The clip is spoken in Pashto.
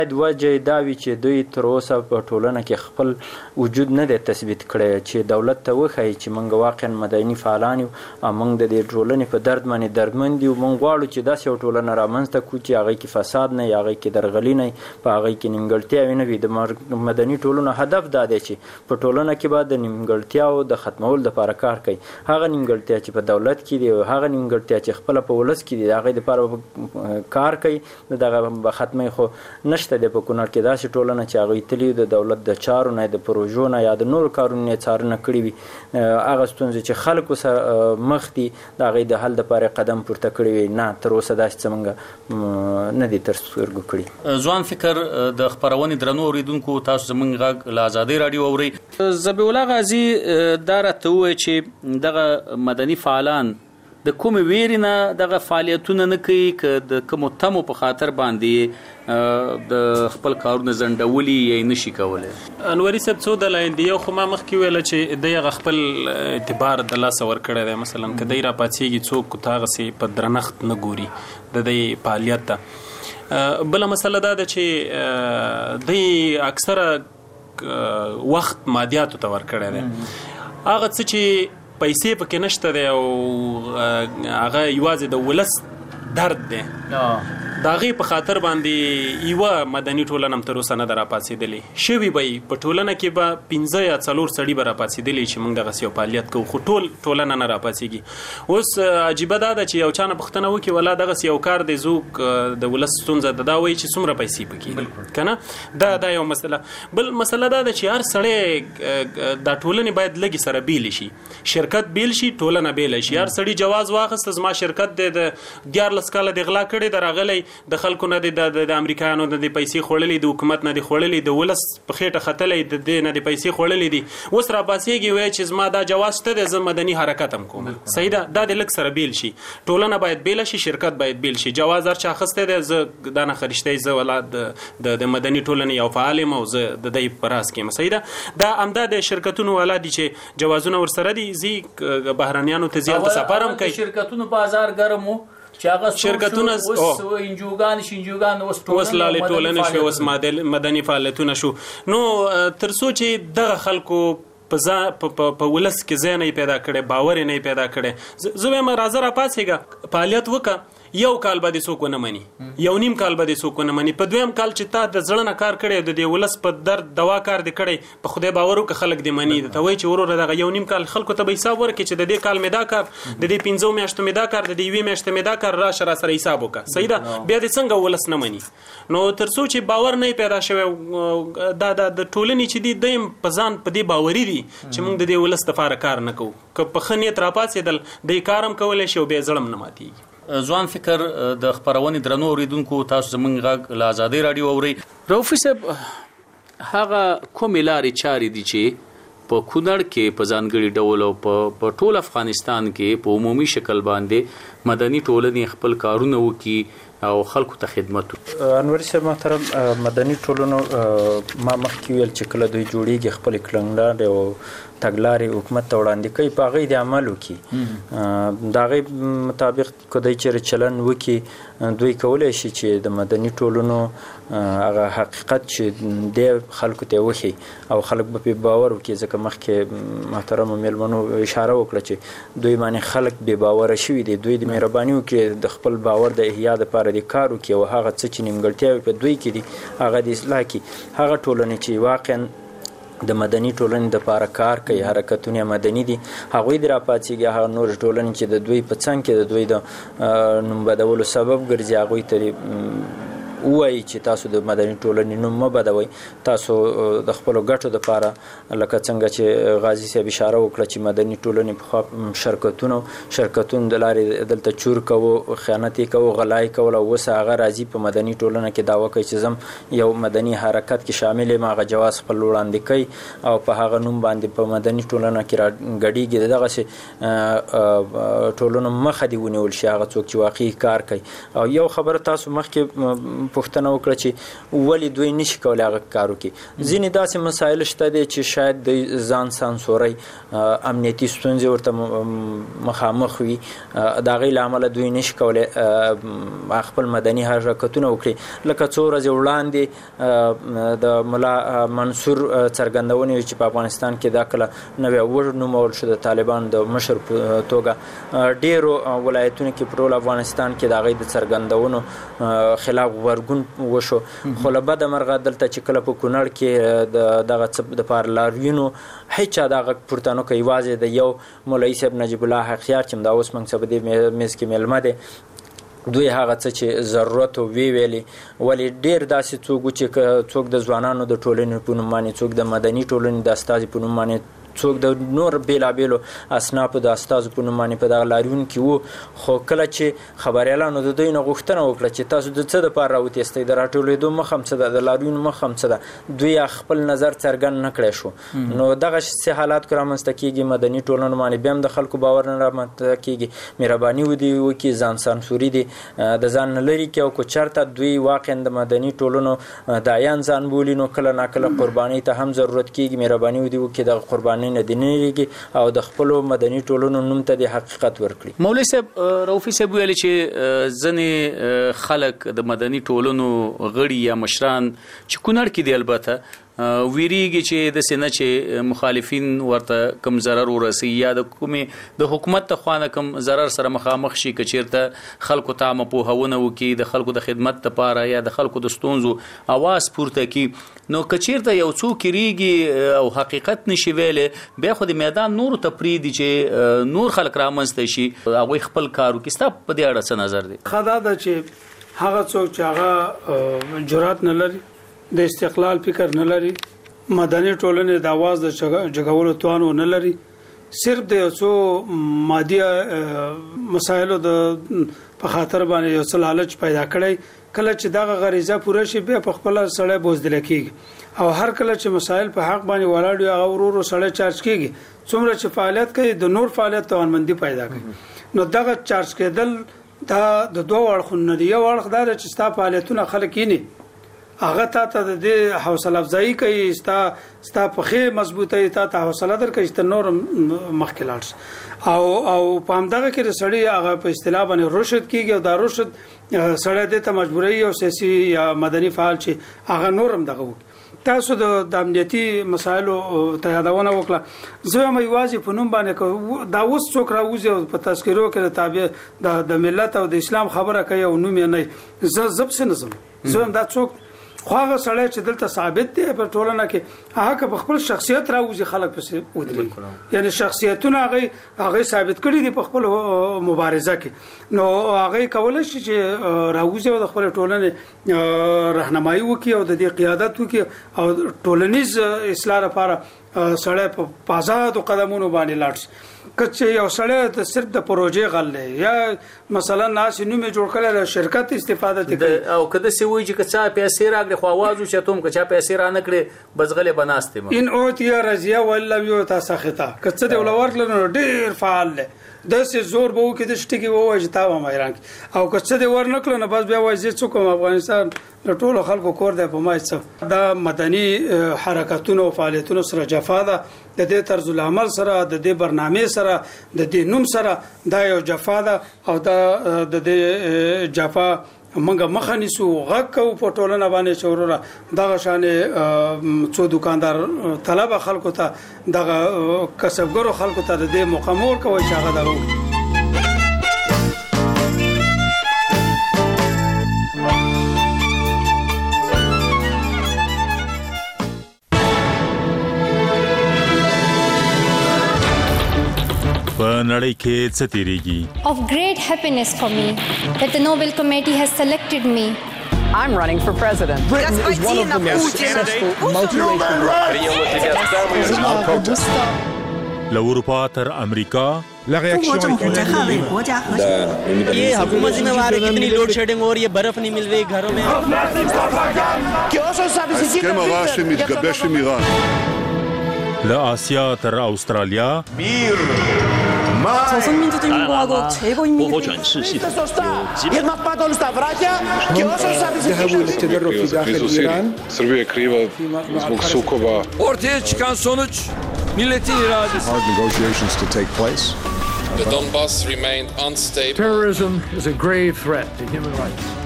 وجه دا وي چې دوی تر اوسه په ټولنه کې خپل وجود نه دی تثبیت کړی چې دولت ته وښایي چې موږ واقعا مدني فعالان یو او موږ د دې ټولنې په درد باندې دردمند یو. موږ غواړو چې داسې یو ټولنه رامنځته کړو چې هغې کې فساد نه وي، هغې کې درغلي نه وي، په هغې کې نیمګړتیاوې نه وي. د مدني ټولنو هدف دا دی چې په ټولنه کې به د نیمګړتیاو د ختمولو دپاره کار کوي. هغه نیمګړتیا چې په دولت کې دی او هغه نیمګړتیا چې خپله په ولس کې دي د هغې دپاره کار کوي، د دغه به ختموي. خو نشته دی په کونړ کې داسې ټولنه چې هغوی تلي د دولت د چارو نه د پروژو نه یا د نورو کارونو نه څارنه کړې وي. هغه ستونزې چې خلکو سره مخ دي د هغې د حل دپاره قدم پورته کړی وي، نه تر اوسه داسې څه موږ نه دي تر سترګو کړي. ځوان فکر د خپرونې درنو اورېدونکو، تاسو زموږ غږ له ازادۍ راډیو اورئ. ذبیح الله غازي دا راته ووایه چې دغه مدني فعالان د کومې ویرې نه دغه فعالیتونه نه کوي که د کومو تمو په خاطر باندې د خپل کارونه ځنډولي یا یې نشي کولی؟ انوري صاحب څو دلایل دي. یو خو ما مخکې ویله چې دی هغه خپل اعتبار د لاسه ورکړی دی. مثلا که دی راپاڅېږي څوک ته هغسې په درنښت نه ګوري د دی فعالیت ته. بله مسله دا ده چې دی اکثره وخت مادیاتو ته ورکړی دی. هغه څه چې پیسې پکې نشته دی او هغه یوازې د ولس درد دی، د هغې په خاطر باندې یوه مدني ټولنه هم تر اوسه نه ده راپاڅېدلې. شوي به یې په ټولنه کې به 15 یا 4 سړي به راپاڅېدلي چې موږ دغسې یو فعالیت کوو، خو ټول ټولنه نه راپاڅېږي. اوس عجیبه دا ده چې یو چا نه پوښتنه وکړي ولا دغسې یو کار دی زوک د ولس ستونزه ده، دا وایي چې څومره پیسې پکې که نه. دا یو مسله. بل مسله دا ده چې هر سړی دا ټولنې باید لږې سره بیلې شي، شرکت بیل شي، ټولنه بیله شي. هر سړي جواز واخیسته زما شرکت دی د 14 کاله د غلا کړی د راغلی د خلکو نه د امریکایانو نه د پیسې خوړلې، د حکومت نه د خوړلې، د ولس په خېټه ختلی، د دې نه د پیسې خوړلې دي. اوس راپاڅېږي وایي چې زما دا جواز شته دی، زه مدني حرکت هم کوم. صحیح ده، دا د لږ سره بیل شي. ټولنه باید بیله شي، شرکت باید بیل شي. جواز هر چا اخیستی دی، زه دا نه خریشتی، زه ولا د مدني ټولنې یو فعال یم او زه د دی په راز کې یم. صحیح ده. دا همدا د شرکتونو والا دي چې جوازونه ورسره دي، ځي بهرنیانو ته زیات سفر هم کوي. شرکتونو بازار ګرم و چې هغه شرکتونه اوس انجوګان اوس لالې ټولنې شوې، اوس مدني فعالیتونه شو. نو تر څو چې دغه خلکو په ولس کې ځای نه پیدا کړی، باور نه پیدا کړی، زه وایم راځه راپاڅېږه، فعالیت وکړه. یو کال به دې څوک ونه مني، یو نیم کال به دې څوک ونه مني، په دویم کال چې تا د زړه نه کار کړی، د دې ولس په درد دوا کار دې کړی، په خدای باور وکړه خلک دې مني. ته وایي چې وروره دغه یو نیم کال خلکو ته به حساب ورکړي چې د دې کال مې دا کار، د دې 15 میاشتو مې دا کار، د دې 1 میاشتې مې دا کار، راشه راسره حساب وکړه. صحیح ده. بیا دې څنګه ولس نه مني؟ نو تر څو چې باور نه پیدا شوی، دا د ټولنې چې دي دی په ځان په دې باوري دي چې موږ د دې ولس دپاره کار نه کوو. که په ښه نیت راپاڅېدل دی کار هم کولی شي او بیا زړه هم نه ماتېږي. ځوان فکر د خپرونې درنو اوریدونکو، تاسو زموږ غږ له ازادۍ راډیو اورئ. رؤفي صاحب، هغه کومې لارې چارې دي چې په کونړ کې په ځانګړي ډول او په ټول افغانستان کې په عمومي شکل باندې مدني ټولنې خپل کارونه وکړي او خلکو ته خدمت وکړي؟ انوري صاحب محترم، مدني ټولنو ما مخکې ویل چې کله دوی جوړېږي خپلې کړنلارې او تګلارې حکومت ته وړاندې کوي، په هغې د عمل وکړي. د هغې مطابق که دوی چېرې چلن وکړي، دوی کولی شي چې د مدني ټولنو هغه حقیقت چې دی خلکو ته وښي او خلک به پرې باور وکړي. ځکه مخکې محترمو میلمنو اشاره وکړه چې دوی باندې خلک بې باوره شوي دي. دوی د مهرباني وکړي د خپل باور د احیا دپاره د کار وکړي او هغه څه چې نیمګړتیاوې په دوی کې دي هغه د اصلاح کړي. هغه ټولنې چې واقعا د مدني ټولنې دپاره کار کوي، حرکتونه مدني دي، هغوی د راپاڅېږي. هغه نور ټولنې چې د دوی په څنګ کې د دوی د نوم بدولو سبب ګرځي، هغوی ته ووایي چې تاسو د مدني ټولنې نوم مه بدوئ، تاسو د خپلو ګټو دپاره لکه څنګه چې غازي صاحب اشاره وکړه چې مدني ټولنې پخوا شرکتونو د لارې دلته چور کوو، خیانت یې کوو، غلا یې کول، او اوس هغه راځي په مدني ټولنه کې دعوه کوي چې زم یو مدني حرکت کې شامل یم، هغه جواز خپل وړاندې کوي او په هغه نوم باندې په مدني ټولنه کې راګډېږي. د دغسې ټولنو مخه دې ونیول شي، هغه څوک چې واقعي کار کوي. او یو خبره تاسو مخکې پوښتنه وکړه چې ولې دوی نشي کولی هغه کار وکړي. ځینې داسې مسایل شته دی چې شاید د ځان سانسوري امنیتي ستونزې ورته مخامخ وي، د هغې له امله دوی نشي کولی خپل مدني حرکتونه وکړي. لکه څو ورځې وړاندې د ملا منصور څرګندونې وي چې په افغانستان کې دا کله نوی ونومول شو د طالبان د مشر په توګه. ډېرو ولایتونو کې په ټول افغانستان کې د هغې د څرګندونو خلاف غبرګون وشو، خو له بده مرغه دلته چې کله په کونړ کې دغه څه دپاره لاریون هېچا دا غږ پورته نه کوي. یوازې د یو مولوي صاحب نجیب الله حقیار چې همدا اوس موږ څه په دې میز کې میلمه دی، دوی هغه څه چې ضرورت ویلي. ولې ډېر داسې څوک و چې څوک د ځوانانو د ټولنې په نوم باندې، څوک د مدني ټولنې د استازي په نوم باندې، څوک د نور بیلابیلو اصنافو د استازو په نوم باندې په دغه لاریون کې وو. خو کله چې خبریالانو د دوی نه غوښتنه وکړه چې تاسو د څه دپاره راوتېستئ، د راټولېدو مخه هم څه ده، د لاریون مخه هم څه ده، دوی خپل نظر څرګند نه کړی شو. نو دغه حالات که رامنځته کېږي، مدني ټولنو باندې بیا هم د خلکو باور نه رامنځته کېږي. مهرباني ودې وکړي، ځان سانسوري دې د ځان نه لرې کړي، او که چېرته دوی واقعا د مدني ټولنو دایان ځان بولي، نو کله ناکله قربانۍ ته هم ضرورت کېږي. مهرباني ودې وکړي دغه قربانۍ نه دې نه لرېږي او د خپلو مدني ټولنو نوم ته د حقیقت ورکړي. مولوي صاحب، رؤفي صاحب ویلي چې ځینې خلک د مدني ټولنو غړي یا مشران چې کونړ کې دي البته ویریږي چې د سینه چې مخالفین ورته کم ضرر ورسي یا د کومې د حکومت ته خوانه کم ضرر سره مخامخ شي، که چیرته خلکو ته عامه پوهونه وکړي د خلکو د خدمت لپاره یا د خلکو د ستونزو اواز پورته کړي. نو که چیرته یو څوک ریږي او حقیقت نشي ویلی، بیا خو د میدان نورو ته پرېږدي چې نور خلک رامنځته شي، هغوی خپل کار وکړي. ستا په دې اړه څه نظر دی؟ ښه دا ده چې هغه څوک چې هغه جرأت نه لري، د استقلال فکر نه لري، مدني ټولنې د اواز د جګولو توان نه لري، صرف د یو څو مادي مسایلو د په خاطر باندې یو څه لالچ پیدا کړی، کله چې دغه غریزه پوره شي بیا په خپل سړی بوزدل کېږي. او هر کله چې مسایل په حق باندې ولاړ وي، هغه ورو سړی چارج کېږي. څومره چې فعالیت کوي د نور فعالیت توانمندي پیدا کوي. نو دغه چارج کېدل دا د دوه اړخونو نه دی. یو اړخ دا چې ستا فعالیتونه خلک یې هغه ته د دې حوصله افزایی کوي، ستا پخې مضبوطه ته حوصله درکوي چې نور مخکې لاړ شي. او په همدغه کې د سړی هغه په اصطلاح باندې رشد کېږي، او دا رشد سړی دې ته مجبوروي او سیاسي یا مدني فعال چې هغه نور هم دغه وکړي. تاسو د امنیتي مسایلو ته یادونه وکړه. زه هم یوازې په نوم باندې دا اوس څوک راوځي او په تذکرو کې تابع د ملت او د اسلام خبره کوي او نوم یې نه، زه څه نه ځم. زه هم دا څوک خو هغه سړی چې دلته ثابت دی په ټولنه کې، هغه په خپل شخصیت راوځي خلک پسې ودرېږي، یعنی شخصیتونه هغه ثابت کړي دي په خپل مبارزه کې. نو هغه کولی شي چې راوځي او د خپل ټولنې راهنمایي وکړي او د دې قیادت وکړي او ټولنیز اصلاح لپاره سړی په آزادو قدمونو باندې لاړ شي. که یو سړی د صرف د پروژې غل دی یا مثلا ناس نوم جوړ کړی د شرکت استفاده کوي، او که داسې وایي چې که چا پیسې راکړي خو اواز وچتوم، که چا پیسې رانه کړې بس غلې به ناست یم. ان اوتیه رضیه ولو یؤتی سخطه، که څه دی ولور کړل نو ډېر فعال دی، داسې زور به وکړي د شټکي ووایي چې تا به حیران کړي، او که څه دی ور نه کړل نو بس بیا وایي زه څوک یم، افغانستان د ټولو خلکو کور دی، په ما څه. دا مدني حرکتونو او فعالیتونو سره جفا ده، د دې طرز العمل سره، د دې برنامه سره، د دې نوم سره، دا یو جفا ده. او دا د دې جفا منګه مخه نیسو، غږ کوو په ټولنه باندې چې وروره دغه شانې څو دکاندار طلبه خلکو ته، دغه کسبګرو خلکو ته د دې موقع مور کوي چې هغه دغه وکړي. په نړۍ کې څه تیریږي؟ Of great happiness for me that the Nobel Committee has selected me. I'm running for president. Britain is one of the most successful multiracial countries. له اروپا تر امریکا La reaction ये हुकूमत जिम्मेवार है, कितनी load shedding हो रही है, बर्फ नहीं मिल रही घरों में. ההסכם הרע שמתגבש עם איראן. له آسیا تر استرالیا 조선민주주의인공화국 최고인민이 Srbija je kriva zbog sukoba. Ortaya çıkan sonuç milletin iradesi. Hard negotiations to take place. The Donbass remained unstable. Terrorism is a grave threat to human rights.